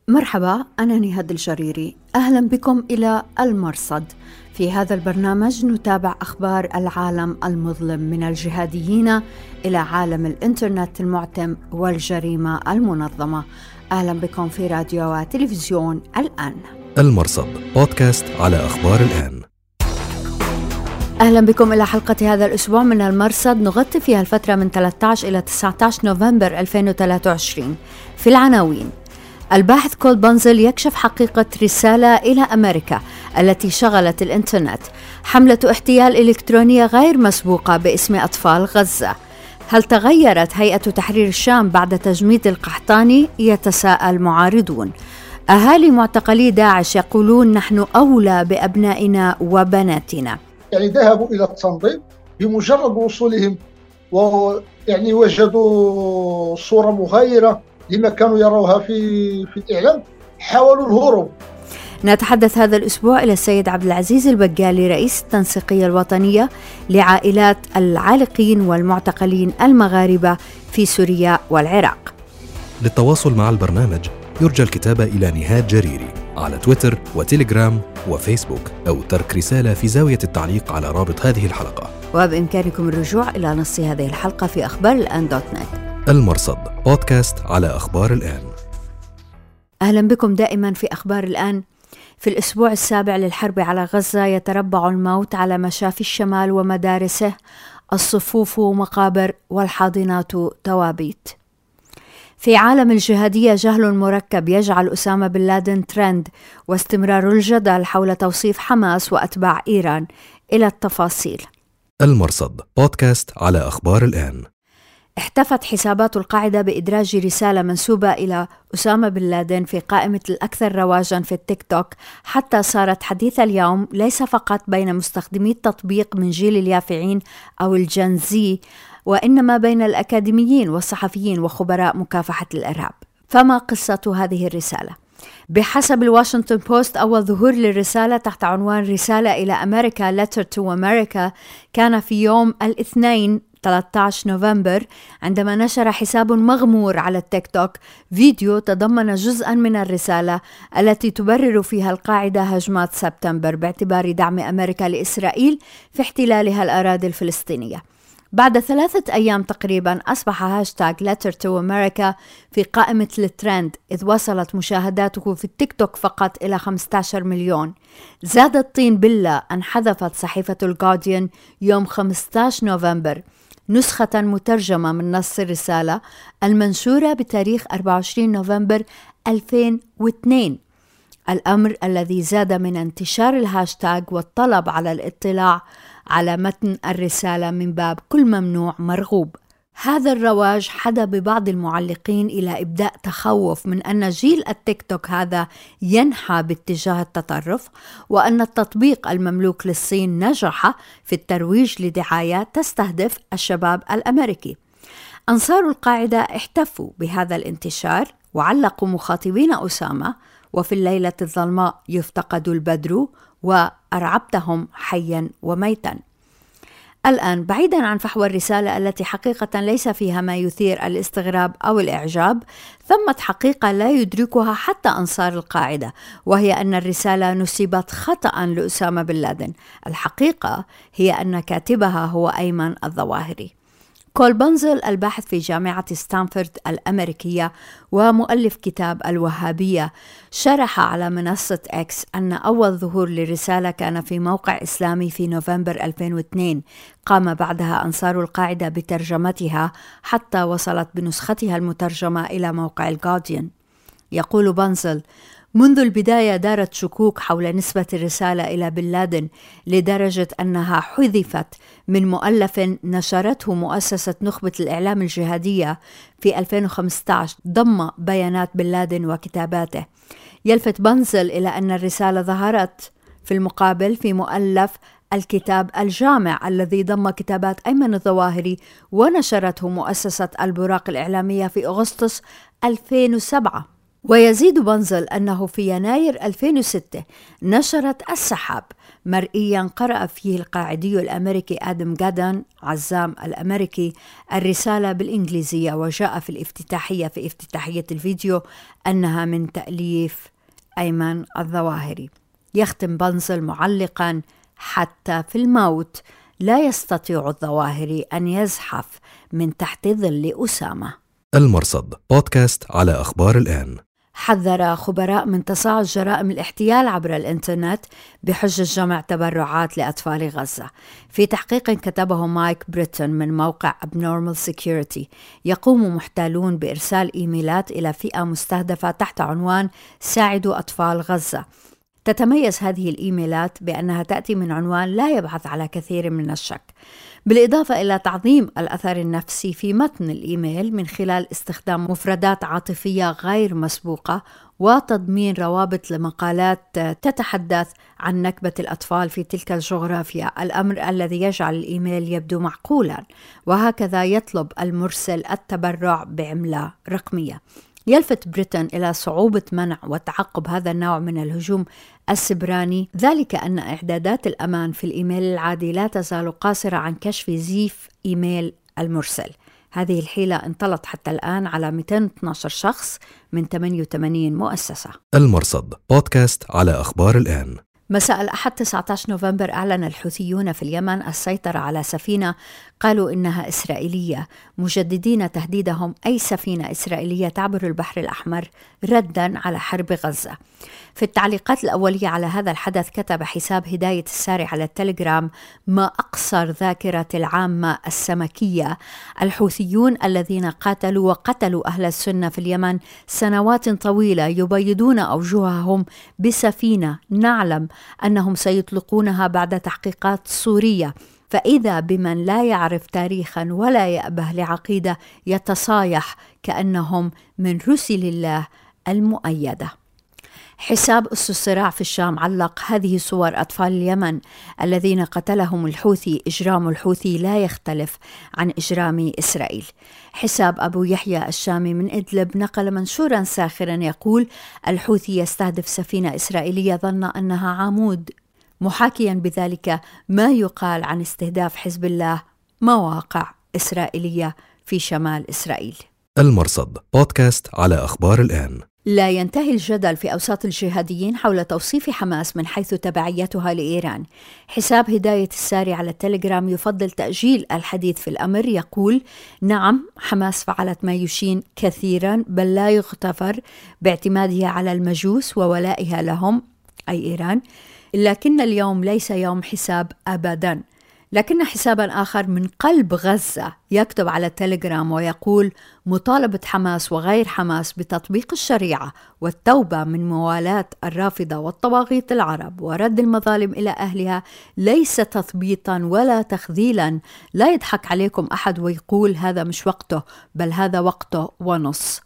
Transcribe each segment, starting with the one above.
مرحبا، أنا نهاد الجريري. أهلا بكم إلى المرصد. في هذا البرنامج نتابع أخبار العالم المظلم من الجهاديين إلى عالم الإنترنت المعتم والجريمة المنظمة. أهلا بكم في راديو وتلفزيون الآن. المرصد بودكاست على أخبار الآن. أهلا بكم إلى حلقة هذا الأسبوع من المرصد، نغطي فيها الفترة من 13 إلى 19 نوفمبر 2023. في العناوين: الباحث كول بنزل يكشف حقيقة رسالة إلى أمريكا التي شغلت الإنترنت. حملة احتيال إلكترونية غير مسبوقة باسم أطفال غزة. هل تغيرت هيئة تحرير الشام بعد تجميد القحطاني؟ يتساءل معارضون. أهالي معتقلي داعش يقولون نحن أولى بأبنائنا وبناتنا. ذهبوا إلى التنظيم بمجرد وصولهم وجدوا صورة مغايرة لما كانوا يروها في الإعلام، حاولوا الهروب. نتحدث هذا الأسبوع إلى السيد عبد العزيز البقالي، رئيس التنسيقية الوطنية لعائلات العالقين والمعتقلين المغاربة في سوريا والعراق. للتواصل مع البرنامج يرجى الكتابة إلى نهاد جريري على تويتر وتيليجرام وفيسبوك، أو ترك رسالة في زاوية التعليق على رابط هذه الحلقة. وبإمكانكم الرجوع إلى نص هذه الحلقة في أخبار الآن.net. المرصد بودكاست على أخبار الآن. أهلا بكم دائما في أخبار الآن. في الأسبوع السابع للحرب على غزة يتربع الموت على مشافي الشمال ومدارسه، الصفوف مقابر والحاضنات توابيت. في عالم الجهادية جهل مركب يجعل أسامة بن لادن ترند، واستمرار الجدل حول توصيف حماس وأتباع إيران. إلى التفاصيل. المرصد بودكاست على أخبار الآن. احتفت حسابات القاعدة بإدراج رسالة منسوبة إلى أسامة بن لادن في قائمة الأكثر رواجاً في التيك توك، حتى صارت حديث اليوم ليس فقط بين مستخدمي التطبيق من جيل اليافعين أو الجنزي، وإنما بين الأكاديميين والصحفيين وخبراء مكافحة الإرهاب. فما قصة هذه الرسالة؟ بحسب الواشنطن بوست، أول ظهور للرسالة تحت عنوان رسالة إلى أمريكا Letter to America كان في يوم الاثنين 13 نوفمبر، عندما نشر حساب مغمور على التيك توك فيديو تضمن جزءاً من الرسالة التي تبرر فيها القاعدة هجمات سبتمبر باعتبار دعم أمريكا لإسرائيل في احتلالها الأراضي الفلسطينية. بعد 3 أيام تقريباً أصبح هاشتاغ Letter to America في قائمة الترند، إذ وصلت مشاهداته في التيك توك فقط إلى 15 مليون. زاد الطين بلة أن حذفت صحيفة الجارديان يوم 15 نوفمبر نسخة مترجمة من نص الرسالة المنشورة بتاريخ 24 نوفمبر 2002، الأمر الذي زاد من انتشار الهاشتاغ والطلب على الاطلاع على متن الرسالة من باب كل ممنوع مرغوب. هذا الرواج حدا ببعض المعلقين إلى إبداء تخوف من أن جيل التيك توك هذا ينحى باتجاه التطرف، وأن التطبيق المملوك للصين نجح في الترويج لدعايات تستهدف الشباب الأمريكي. أنصار القاعدة احتفوا بهذا الانتشار وعلقوا مخاطبين أسامة: وفي الليلة الظلماء يفتقد البدر وأرعبتهم حيا وميتا. الآن، بعيداً عن فحوى الرسالة التي حقيقة ليس فيها ما يثير الاستغراب أو الإعجاب، ثمة حقيقة لا يدركها حتى أنصار القاعدة، وهي أن الرسالة نسبت خطأ لأسامة بن لادن. الحقيقة هي أن كاتبها هو أيمن الظواهري. كول بنزل الباحث في جامعة ستانفورد الأمريكية ومؤلف كتاب الوهابية شرح على منصة إكس أن أول ظهور للرسالة كان في موقع إسلامي في نوفمبر 2002. قام بعدها أنصار القاعدة بترجمتها حتى وصلت بنسختها المترجمة إلى موقع الجارديان. يقول بنزل: منذ البداية دارت شكوك حول نسبة الرسالة إلى بن لادن، لدرجة أنها حذفت من مؤلف نشرته مؤسسة نخبة الإعلام الجهادية في 2015 ضم بيانات بن لادن وكتاباته. يلفت بنزل إلى أن الرسالة ظهرت في المقابل في مؤلف الكتاب الجامع الذي ضم كتابات أيمن الظواهري، ونشرته مؤسسة البراق الإعلامية في أغسطس 2007. ويزيد بنزل أنه في يناير 2006 نشرت السحاب مرئياً قرأ فيه القاعدي الأمريكي آدم جادن عزام الأمريكي الرسالة بالإنجليزية، وجاء في افتتاحية الفيديو أنها من تأليف أيمن الظواهري. يختم بنزل معلقاً: حتى في الموت لا يستطيع الظواهري أن يزحف من تحت ظل أسامة. المرصد بودكاست على أخبار الآن. حذر خبراء من تصاعد جرائم الاحتيال عبر الإنترنت بحجة جمع تبرعات لأطفال غزة. في تحقيق كتبه مايك بريتون من موقع Abnormal Security، يقوم محتالون بإرسال إيميلات إلى فئة مستهدفة تحت عنوان ساعدوا أطفال غزة. تتميز هذه الإيميلات بأنها تأتي من عنوان لا يبحث على كثير من الشك، بالإضافة إلى تعظيم الأثر النفسي في متن الإيميل من خلال استخدام مفردات عاطفية غير مسبوقة وتضمين روابط لمقالات تتحدث عن نكبة الأطفال في تلك الجغرافيا، الأمر الذي يجعل الإيميل يبدو معقولا. وهكذا يطلب المرسل التبرع بعملة رقمية. يلفت بريتون إلى صعوبة منع وتعقب هذا النوع من الهجوم السبراني، ذلك أن إعدادات الأمان في الإيميل العادي لا تزال قاصرة عن كشف زيف إيميل المرسل. هذه الحيلة انطلت حتى الآن على 212 شخص من 88 مؤسسة. المرصد بودكاست على أخبار الآن. مساء الأحد 19 نوفمبر أعلن الحوثيون في اليمن السيطرة على سفينة قالوا إنها إسرائيلية، مجددين تهديدهم أي سفينة إسرائيلية تعبر البحر الأحمر رداً على حرب غزة. في التعليقات الأولية على هذا الحدث كتب حساب هداية الساري على التليجرام: ما أقصر ذاكرة العامة السمكية، الحوثيون الذين قاتلوا وقتلوا أهل السنة في اليمن سنوات طويلة يبيضون أوجههم بسفينة نعلم أنهم سيطلقونها بعد تحقيقات صورية، فإذا بمن لا يعرف تاريخا ولا يأبه لعقيدة يتصايح كأنهم من رسل الله المؤيدة. حساب أس الصراع في الشام علق: هذه صور أطفال اليمن الذين قتلهم الحوثي، إجرام الحوثي لا يختلف عن إجرام إسرائيل. حساب أبو يحيى الشامي من إدلب نقل منشورا ساخرا يقول: الحوثي يستهدف سفينة إسرائيلية ظن أنها عمود، محاكيا بذلك ما يقال عن استهداف حزب الله مواقع إسرائيلية في شمال إسرائيل. المرصد بودكاست على أخبار الآن. لا ينتهي الجدل في أوساط الجهاديين حول توصيف حماس من حيث تبعيتها لإيران. حساب هداية الساري على التليجرام يفضل تأجيل الحديث في الأمر، يقول: نعم، حماس فعلت ما يشين كثيرا بل لا يغتفر باعتمادها على المجوس وولائها لهم أي إيران، لكن اليوم ليس يوم حساب أبدا. لكن حسابا آخر من قلب غزة يكتب على التليجرام ويقول: مطالبة حماس وغير حماس بتطبيق الشريعة والتوبة من موالاة الرافضة والطواغيت العرب ورد المظالم إلى أهلها ليس تثبيطا ولا تخذيلا. لا يضحك عليكم أحد ويقول هذا مش وقته، بل هذا وقته ونص.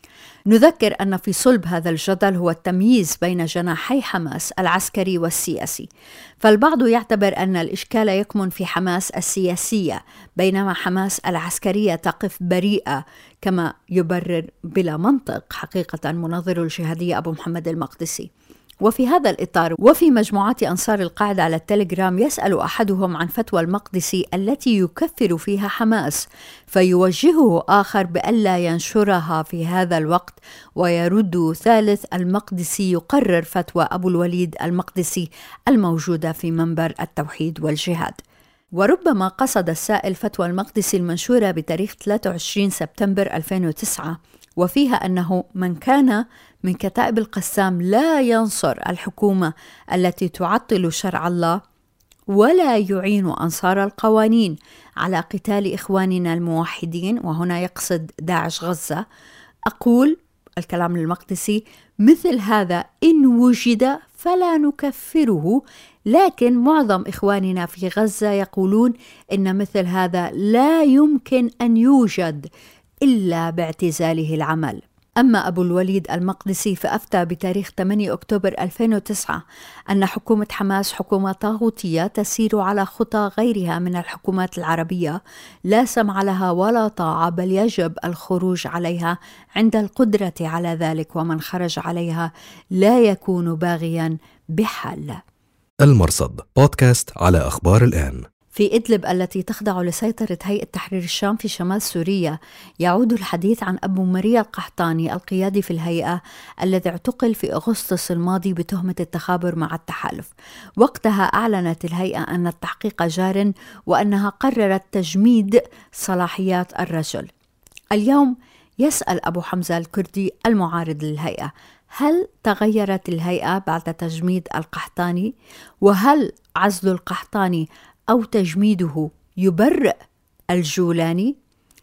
نذكر أن في صلب هذا الجدل هو التمييز بين جناحي حماس العسكري والسياسي، فالبعض يعتبر أن الإشكال يكمن في حماس السياسية، بينما حماس العسكرية تقف بريئة كما يبرر بلا منطق حقيقة مناظر الجهادية أبو محمد المقدسي. وفي هذا الإطار وفي مجموعات أنصار القاعدة على التليجرام يسأل أحدهم عن فتوى المقدسي التي يكفر فيها حماس، فيوجهه آخر بألا ينشرها في هذا الوقت، ويرد ثالث المقدسي يقرر فتوى أبو الوليد المقدسي الموجودة في منبر التوحيد والجهاد. وربما قصد السائل فتوى المقدسي المنشورة بتاريخ 23 سبتمبر 2009، وفيها أنه من كان من كتائب القسام لا ينصر الحكومة التي تعطل شرع الله ولا يعين أنصار القوانين على قتال إخواننا الموحدين، وهنا يقصد داعش غزة، أقول الكلام المقدسي: مثل هذا إن وجد فلا نكفره، لكن معظم إخواننا في غزة يقولون إن مثل هذا لا يمكن أن يوجد إلا باعتزاله العمل. أما أبو الوليد المقدسي فأفتى بتاريخ 8 أكتوبر 2009 أن حكومة حماس حكومة طاغوتية تسير على خطى غيرها من الحكومات العربية، لا سمع لها ولا طاعة، بل يجب الخروج عليها عند القدرة على ذلك، ومن خرج عليها لا يكون باغيا بحال. المرصد بودكاست على أخبار الآن. في إدلب التي تخضع لسيطرة هيئة تحرير الشام في شمال سوريا، يعود الحديث عن أبو مريا القحطاني القيادي في الهيئة الذي اعتقل في أغسطس الماضي بتهمة التخابر مع التحالف. وقتها أعلنت الهيئة أن التحقيق جار وأنها قررت تجميد صلاحيات الرجل. اليوم يسأل أبو حمزة الكردي المعارض للهيئة: هل تغيرت الهيئة بعد تجميد القحطاني؟ وهل عزل القحطاني أو تجميده يبرئ الجولاني؟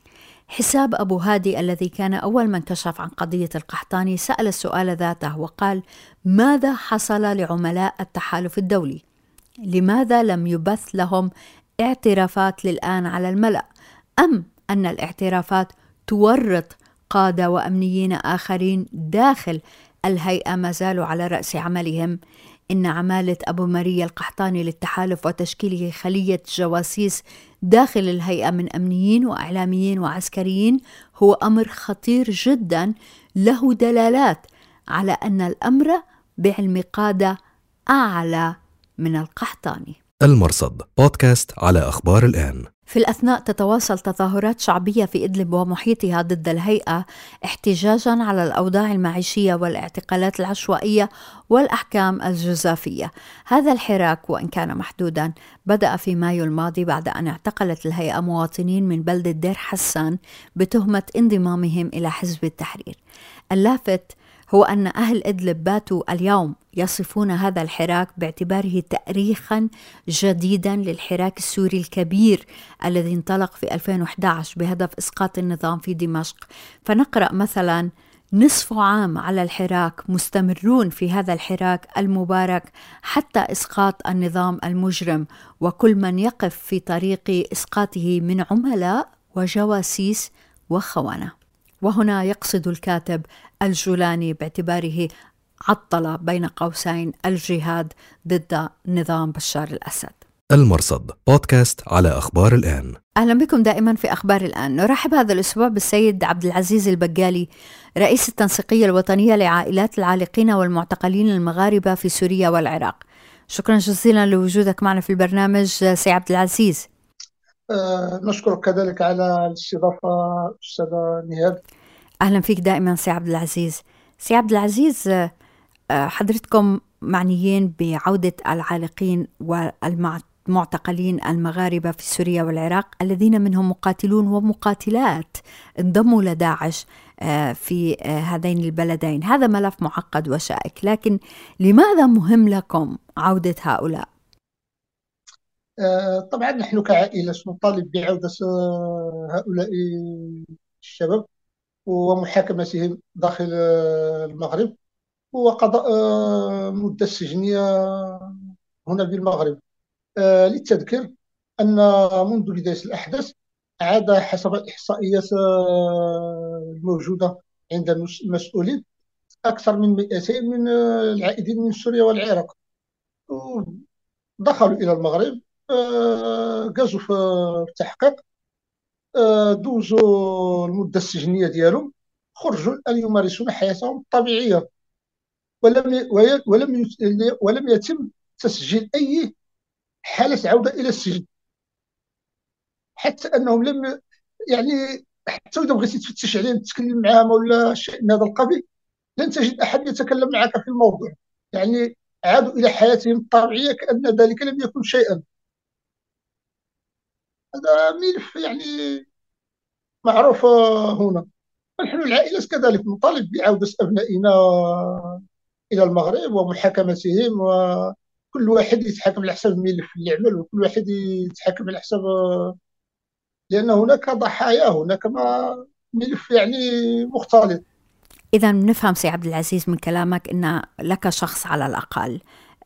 حساب أبو هادي الذي كان أول من كشف عن قضية القحطاني سأل السؤال ذاته وقال: ماذا حصل لعملاء التحالف الدولي؟ لماذا لم يبث لهم اعترافات للآن على الملأ؟ أم أن الاعترافات تورط قادة وأمنيين آخرين داخل الهيئة ما زالوا على رأس عملهم؟ إن عمالة أبو مريا القحطاني للتحالف وتشكيله خلية جواسيس داخل الهيئة من أمنيين وإعلاميين وعسكريين هو أمر خطير جدا، له دلالات على أن الأمر بعلم قادة أعلى من القحطاني. المرصد بودكاست على أخبار الآن. في الأثناء تتواصل تظاهرات شعبية في إدلب ومحيطها ضد الهيئة احتجاجاً على الأوضاع المعيشية والاعتقالات العشوائية والأحكام الجزافية. هذا الحراك وإن كان محدوداً بدأ في مايو الماضي بعد أن اعتقلت الهيئة مواطنين من بلدة دير حسان بتهمة انضمامهم إلى حزب التحرير. اللافت هو أن أهل إدلب باتوا اليوم يصفون هذا الحراك باعتباره تأريخاً جديداً للحراك السوري الكبير الذي انطلق في 2011 بهدف إسقاط النظام في دمشق. فنقرأ مثلاً: نصف عام على الحراك، مستمرون في هذا الحراك المبارك حتى إسقاط النظام المجرم، وكل من يقف في طريق إسقاطه من عملاء وجواسيس وخونة. وهنا يقصد الكاتب الجولاني باعتباره عطل بين قوسين الجهاد ضد نظام بشار الأسد. المرصد بودكاست على أخبار الآن. أهلا بكم دائما في أخبار الآن. نرحب هذا الأسبوع بالسيد عبد العزيز البقالي، رئيس التنسيقية الوطنية لعائلات العالقين والمعتقلين المغاربة في سوريا والعراق. شكرا جزيلا لوجودك معنا في البرنامج سي عبد العزيز. نشكرك كذلك على الاستضافة أستاذة نهاد. أهلا فيك دائما سي عبد العزيز. سي عبد العزيز، حضرتكم معنيين بعودة العالقين والمعتقلين المغاربة في سوريا والعراق الذين منهم مقاتلون ومقاتلات انضموا لداعش في هذين البلدين. هذا ملف معقد وشائك، لكن لماذا مهم لكم عودة هؤلاء؟ طبعا نحن كعائلة نطالب بعودة هؤلاء الشباب ومحاكمتهم داخل المغرب وقضاء مدة سجنية هنا بالمغرب. للتذكير أن منذ بداية الأحداث عاد حسب الإحصائيات الموجودة عند المسؤولين أكثر من 200 من العائدين من سوريا والعراق دخلوا إلى المغرب، جازوا في التحقيق، دوزوا المدة السجنية ديالهم، خرجوا الآن يمارسون حياتهم الطبيعية، ولم يتم تسجيل أي حالة عودة إلى السجن، حتى أنهم لم يعني حتى إذا بغيتي تفتش عليهم تتكلم معهم ولا شيء من هذا القبيل لن تجد أحد يتكلم معك في الموضوع. يعني عادوا إلى حياتهم الطبيعية كأن ذلك لم يكن شيئا. هذا ملف يعني معروف هنا. نحن العائلة كذلك نطالب بعودة أبنائنا إلى المغرب ومحاكمتهم، وكل واحد يتحاكم على حسب الملف اللي عمل، وكل واحد يتحاكم على حسب، لأن هناك ضحايا، هناك ملف يعني مختلط. إذا نفهم سي عبد العزيز من كلامك أن لك شخص على الأقل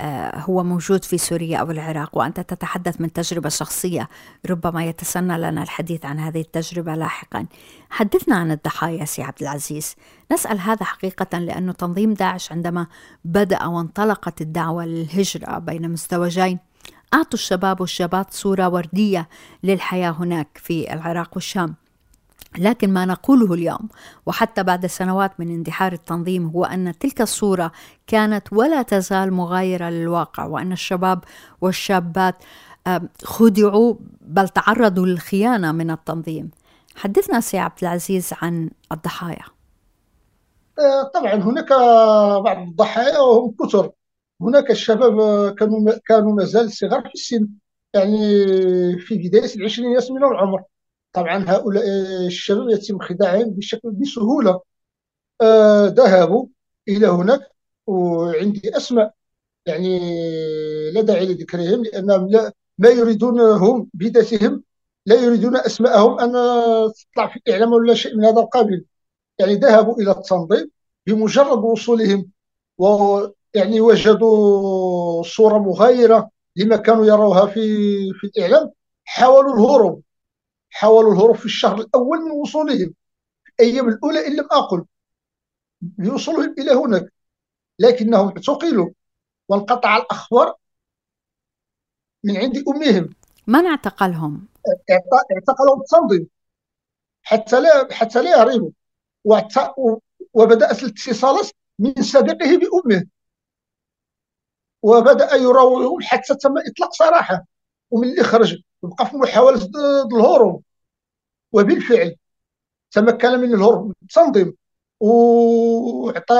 هو موجود في سوريا أو العراق، وأنت تتحدث من تجربة شخصية، ربما يتسنى لنا الحديث عن هذه التجربة لاحقا. حدثنا عن الضحايا سي عبد العزيز. نسأل هذا حقيقة لأن تنظيم داعش عندما بدأ وانطلقت الدعوة للهجرة بين مزدوجين أعطوا الشباب والشابات صورة وردية للحياة هناك في العراق والشام. لكن ما نقوله اليوم وحتى بعد سنوات من اندحار التنظيم هو أن تلك الصورة كانت ولا تزال مغايرة للواقع، وأن الشباب والشابات خدعوا بل تعرضوا للخيانة من التنظيم. حدثنا سي عبد العزيز عن الضحايا. طبعا هناك بعض الضحايا وهم كثر. هناك الشباب كانوا ما زال صغار في السن، يعني في بداية العشرينيات من العمر. طبعا هؤلاء الشباب يتم خداعهم بسهولة. ذهبوا إلى هناك، وعندي أسماء يعني لا داعي لذكرهم، لأنهم ما يريدون هم بذاتهم، لا يريدون أسماءهم أن تطلع في الإعلام ولا شيء من هذا القبيل. يعني ذهبوا إلى التنظيم بمجرد وصولهم، ويعني وجدوا صورة مغايرة لما كانوا يروها في الإعلام. حاولوا الهروب، في الشهر الأول من وصولهم، الأيام الأولى إن لم أقل، لوصولهم إلى هناك، لكنهم اعتقلوا وانقطع الأخبار من عند أمهم. من اعتقلهم؟ اعتقلهم التنظيم حتى لا يهربوا. وبدأت الاتصالات من صديقه بأمه، وبدأ يراوغهم حتى تم إطلاق سراحه. ومن اللي خرج بقى في محاولة الهروب، وبالفعل تمكن من الهروب بالتنظيم، وعطى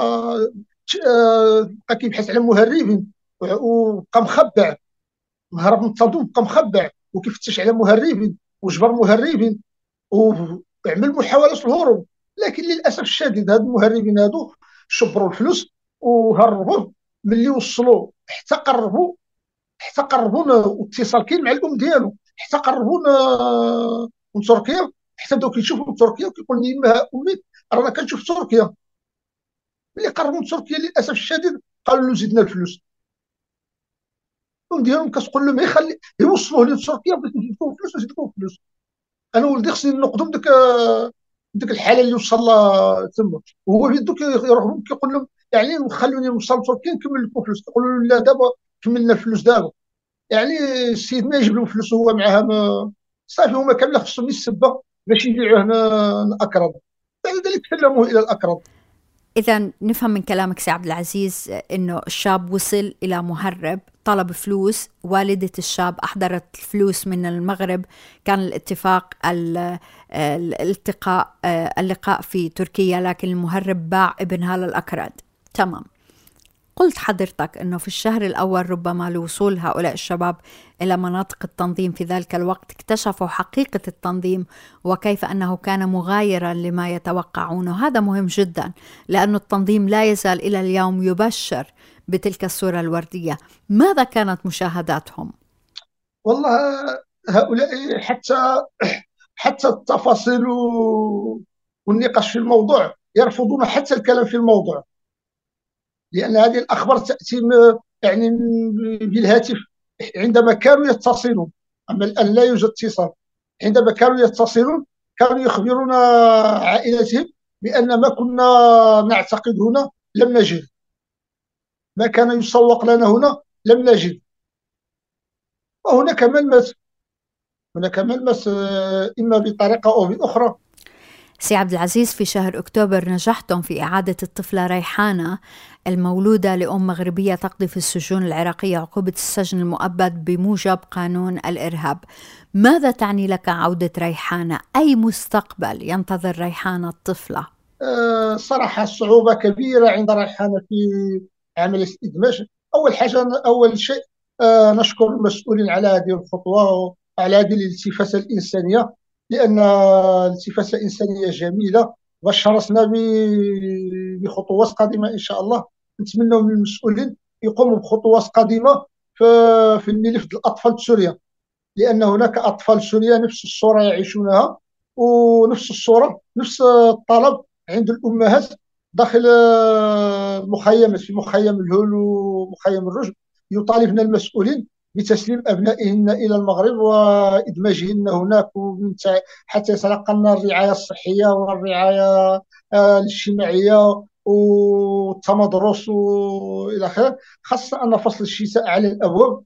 بقى كيبحث على مهربين، وبقى مخبع، هرب من التنظيم بقى مخبع، وكيفتش على مهربين وجبر مهربين وعمل محاولة الهروب. لكن للأسف الشديد هاد المهربين هادو شبروا الفلوس وهربوه. ملي وصلوا حتى قربونا، واتصال كاين مع الام ديالو، حتى قربونا من تركيا، حتى بداو كيشوفوا من تركيا وكيقول لي ما امي رانا كنشوف تركيا. ملي قربوا من تركيا للاسف الشديد قالوا له زدنا الفلوس. الام ديالهم كتقول له ما يخلي يوصلوه لتركيا، بغيت نزيدكم فلوس نزيدكم فلوس. انا ولدي خصني نقدم ديك الحاله اللي وصل لها تما. وهو بيدو كيروح لهم كيقول لهم يعني خلوني نوصل تركيا نكمل لكم فلوس. يقولوا له لا دابا كملنا الفلوس دابا. يعني السيد ما يجيب لهم فلوس هو معها، ما صافي هما كامله خصهم السبه باش يبيعوه الاكراد. بعد ذلك سلموه الى الاكراد. إذا نفهم من كلامك سي عبد العزيز إنه الشاب وصل إلى مهرب، طلب فلوس، والدة الشاب أحضرت الفلوس من المغرب، كان الاتفاق اللقاء في تركيا، لكن المهرب باع ابنها للأكراد. تمام. قلت حضرتك أنه في الشهر الأول ربما لوصول هؤلاء الشباب إلى مناطق التنظيم في ذلك الوقت اكتشفوا حقيقة التنظيم وكيف أنه كان مغايرا لما يتوقعونه. هذا مهم جدا لأن التنظيم لا يزال إلى اليوم يبشر بتلك الصورة الوردية. ماذا كانت مشاهداتهم؟ والله هؤلاء حتى التفاصيل والنقاش في الموضوع يرفضون حتى الكلام في الموضوع، لأن هذه الأخبار تأتي يعني بالهاتف عندما كانوا يتصلون. أما الآن لا يوجد اتصال. عندما كانوا يتصلون كانوا يخبرون عائلتهم بأن ما كنا نعتقد هنا لم نجد، ما كان يسوق لنا هنا لم نجد. وهناك من مات، إما بطريقة أو بأخرى. سي عبد العزيز، في شهر أكتوبر نجحتم في إعادة الطفلة ريحانة المولودة لأم مغربية تقضي في السجون العراقية عقوبة السجن المؤبد بموجب قانون الإرهاب. ماذا تعني لك عودة ريحانة؟ أي مستقبل ينتظر ريحانة الطفلة؟ صراحة صعوبة كبيرة عند ريحانة في عملية الإدماج. أول شيء نشكر المسؤولين على هذه الخطوة وعلى هذه الالتفاتة الإنسانية، لأن الالتفاتة الإنسانية جميلة. بشرتنا بخطوات قادمة إن شاء الله. نتمنى من المسؤولين يقوموا بخطوات قادمة في الملف الأطفال السورية، لأن هناك أطفال سوريا نفس الصورة يعيشونها، ونفس الصورة نفس الطلب عند الأمهات داخل المخيمات في مخيم الهول ومخيم الرشد يطالبن المسؤولين بتسليم أبنائهن إلى المغرب وإدماجهن هناك حتى يتلقن الرعاية الصحية والرعاية الاجتماعية والتمدرس وإلى آخره. خاصة أن فصل الشتاء على الأبواب.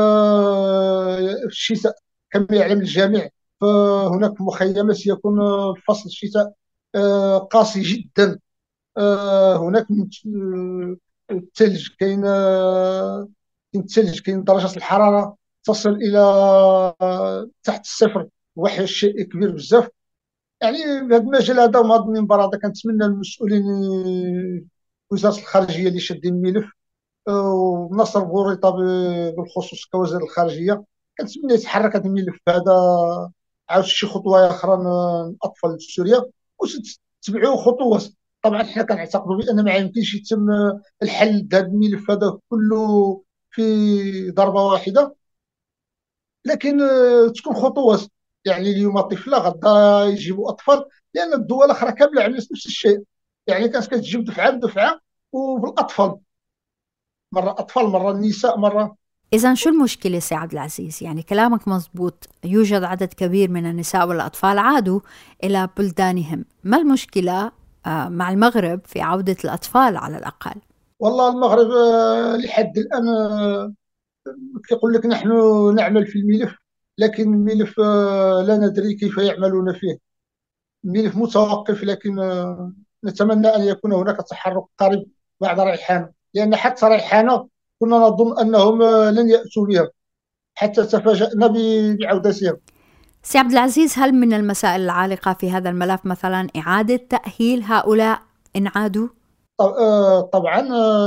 في الشتاء كما يعلم الجميع فهناك مخيمات يكون فصل الشتاء قاسي جدا. هناك الثلج، كاين الثلج، كاين درجة الحرارة تصل إلى تحت الصفر، وحي الشيء كبير بزاف. يعني في هذا المجال هذا وهذا المنبر هذا كنتمنى المسؤولين وزارة الخارجية اللي شادين الملف ونصر بوريطة بالخصوص كوزير الخارجية، كنتمنى يتحرك هذا الملف هذا عاود شي خطوة أخرى للأطفال في سوريا وتتبعوا خطوات. طبعا حنا كنعتقدوا بأن ما يمكنش يتم الحل هذا الملف هذا كله في ضربة واحدة، لكن تكون خطوات. يعني اليوم طفله غدا يجيبوا اطفال، لان الدول الاخرى كامله عملت نفس الشيء. يعني كانت كتجيب دفعه بدفعه وبالاطفال، مره اطفال مره النساء مره. إذا شو المشكلة سي عبد العزيز؟ يعني كلامك مزبوط، يوجد عدد كبير من النساء والأطفال عادوا إلى بلدانهم، ما المشكلة مع المغرب في عودة الأطفال على الأقل؟ والله المغرب لحد الان كيقول لك نحن نعمل في الملف، لكن الملف لا ندري كيف يعملون فيه. الملف متوقف، لكن نتمنى ان يكون هناك تحرك قريب بعد ريحانه، لان حتى ريحانه كنا نظن انهم لن ياتوا بها، حتى تفاجأنا بعودتهم. سي عبد العزيز، هل من المسائل العالقة في هذا الملف مثلا إعادة تأهيل هؤلاء إن عادوا؟ طبعا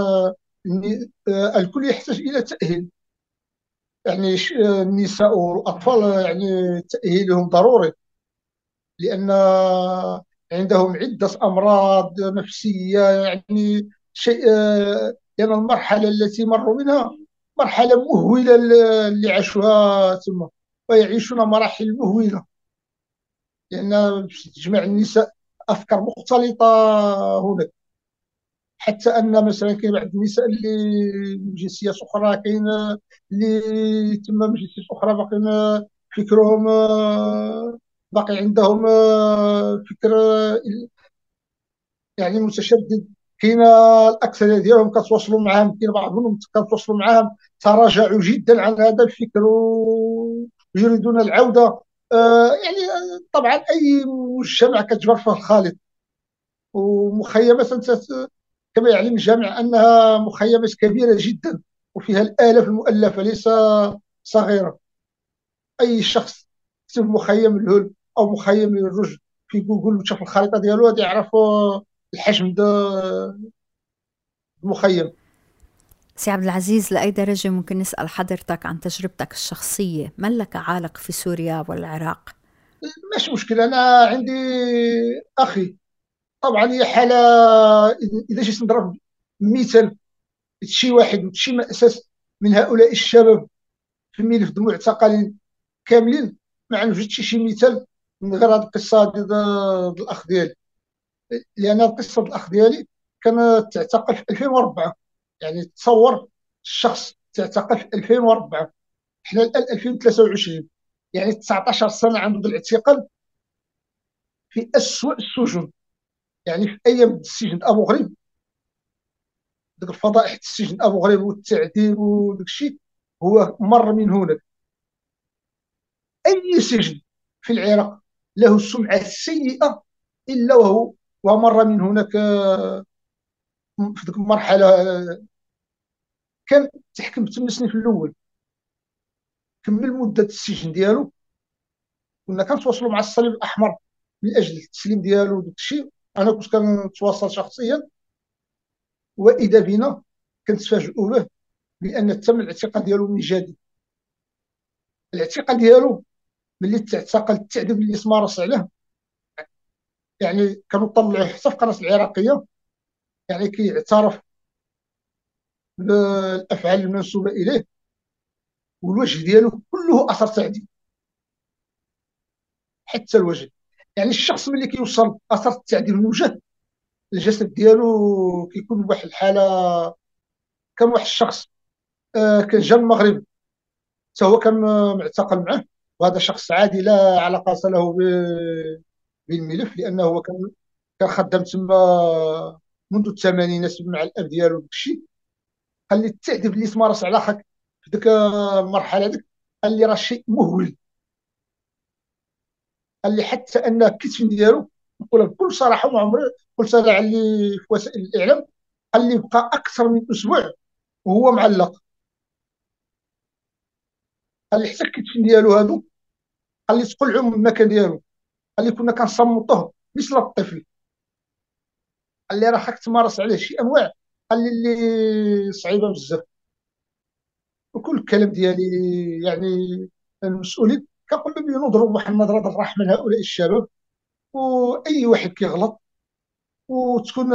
الكل يحتاج إلى تأهيل. يعني النساء والأطفال يعني تأهيلهم ضروري، لأن عندهم عدة أمراض نفسية. يعني شيء لأن المرحلة التي مروا منها مرحلة مهولة اللي عاشوها ثم، ويعيشون مراحل مهولة، لأن تجمع النساء أفكار مختلطة هناك. حتى ان مثلا كاين بعض النساء اللي من جنسيات اخرى، كاين اللي تما من جنسيات اخرى باقيين فكرهم باقي عندهم فكر يعني متشدد. كاين الاكثريه ديالهم كتواصلوا معهم، كاين بعض منهم كتواصلوا معهم تراجعوا جدا عن هذا الفكر ويريدون العوده. يعني طبعا اي مجتمع كتجبر فيه الخالط. ومخيمات كما يعلم الجميع أنها مخيمات كبيرة جدا وفيها الآلاف المؤلفة، ليس صغيرة. أي شخص يكتب مخيم الهول أو مخيم الرشد في جوجل وشاف الخريطة ديالو غادي يعرف الحجم ده المخيم. سي عبد العزيز، لأي درجة ممكن نسأل حضرتك عن تجربتك الشخصية؟ من لك عالق في سوريا والعراق؟ مش مشكلة، أنا عندي أخي. طبعا هي حالة، إذا جيت نضرب مثال شي واحد وشي مأساة من هؤلاء الشباب في ملف دموع الثقالين كاملين، ما نوجدش شي مثال من غير هذه القصه ديال الاخ ديالي. لان القصه ديال الاخ ديالي كان تعتقل في 2004. يعني تصور الشخص تعتقل في 2004، حنا الان 2023، يعني 19 سنه عنده الاعتقال في اسوء السجون. يعني في ايام السجن ابو غريب، ديك الفضائح السجن ابو غريب والتعذيب وداك الشيء، هو مر من هناك. اي سجن في العراق له السمعه السيئه الا ومر من هناك. في ذيك المرحله كان تحكم ب 8 سنين في الاول، كمل مده السجن ديالو. كنا كنتواصلوا مع الصليب الاحمر من اجل التسليم ديالو وداك الشيء. انا كنت كنتواصل شخصيا، واذا بنا كنتفاجئوا به بان تم الاعتقال ديالو من جديد. الاعتقال ديالو ملي تعتقل، التعذيب اللي تمارس عليه، يعني كانوا طلعوه حتى في قناه العراقيه، يعني كيعترف بالافعال المنسوبه اليه، والوجه ديالو كله اثر تعذيب حتى الوجه. يعني الشخص ملي كيوصل اثر التعذيب الوجه الجسد ديالو كيكون بواحد الحاله. كان واحد الشخص كان جا المغرب، حتى هو كان معتقل معه، وهذا شخص عادي لا علاقه له بالملف، لانه هو كان خدام تما منذ الثمانينات مع الاب ديالو داكشي. قال لي التعذيب اللي تمارس على اخاك في ديك المرحله ديك، قال لي راه شيء مهول. قال لي حتى ان الكتف ديالو، نقولها بكل صراحه وما عمري قلتها لها علي في وسائل الاعلام، قال لي بقى اكثر من اسبوع وهو معلق. قال لي حتى الكتف ديالو هادو، قال لي تقلعوا من المكان ديالو. قال لي كنا كنصمتوه مثل الطفل. قال لي راه خاك تمارس عليه شي انواع، قال لي اللي صعيبه بزاف. وكل الكلام ديالي يعني المسؤولين كنقول لهم نضرب واحد النظره الرحمه لهؤلاء الشباب، واي واحد كيغلط، وتكون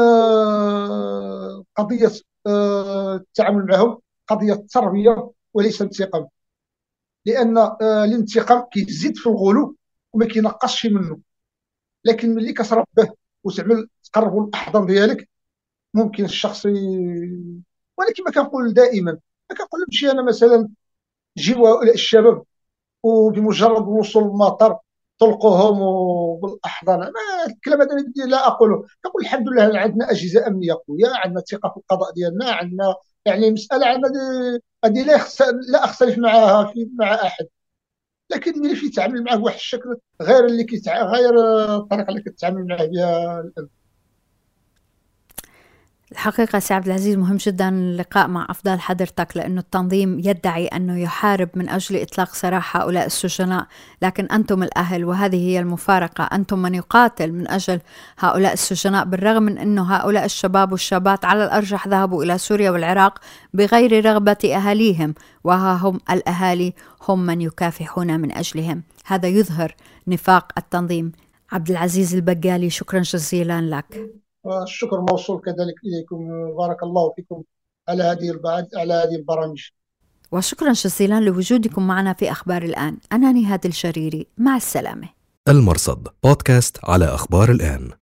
قضيه التعامل معهم قضيه تربيه وليس انتقام. لان الانتقام كيزيد في الغلو وما كينقصش منه. لكن ملي كتربه وتعمل تقربوا الاحضان ديالك، ممكن الشخص ولكن ما كنقول دائما، ما كنقول لهمش انا مثلا جيبوا هؤلاء الشباب وبمجرد الوصول للمطار طلقوهم بالاحضان. ما الكلام هذا لا اقوله. كنقول الحمد لله عندنا اجهزه امنيه قويه، عندنا ثقه في القضاء ديالنا، عندنا يعني مساله عندنا هذه لا اختلف معها مع احد. لكن ملي يتعامل معه بواحد الشكل غير غير الطريقه اللي كتعامل معه بها الان. الحقيقة سي عبد العزيز مهم جدا اللقاء مع أفضل حضرتك، لأنه التنظيم يدعي أنه يحارب من أجل إطلاق سراح هؤلاء السجناء، لكن أنتم الأهل، وهذه هي المفارقة، أنتم من يقاتل من أجل هؤلاء السجناء، بالرغم من أنه هؤلاء الشباب والشابات على الأرجح ذهبوا إلى سوريا والعراق بغير رغبة أهاليهم، وها هم الأهالي هم من يكافحون من أجلهم. هذا يظهر نفاق التنظيم. عبد العزيز البقالي، شكرا جزيلا لك. والشكر موصول كذلك إليكم. بارك الله فيكم على هذه البرامج. وشكرا جزيلا لوجودكم معنا في أخبار الآن. أنا نهاد الجريري، مع السلامة. المرصد بودكاست على أخبار الآن.